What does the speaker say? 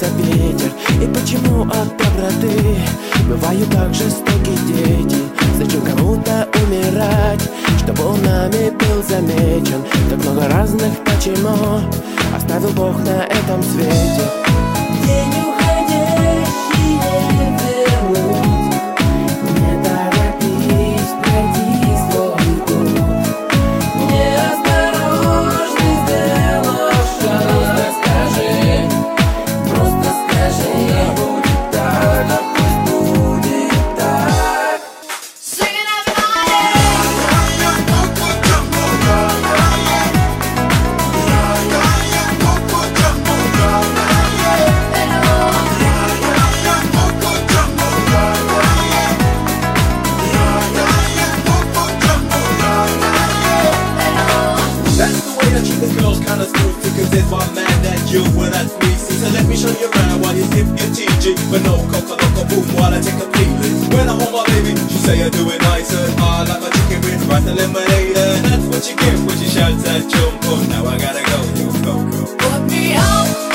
меняется ветер? И почему от доброты бывают так жестоки дети? Зачем кому-то умирать, чтобы он нами был замечен? Так много разных почему оставил Бог на этом свете. День уходящий не вернуть, не торопись пройти свой путь. Неосторожный сделаешь шаг. Просто скажи, будет так, а пусть будет так. That's the way that treat the girls kinda smooth, because it's why I'm mad at you, well that's me. See, so let me show you around while you sip your TG. But no coca boom while I take a peeling. When I hold my baby, she say I do it nicer. I like my chicken with rice and lemonade, and that's what you get when she shouts at jump. Oh, now I gotta go, you go. Put me on.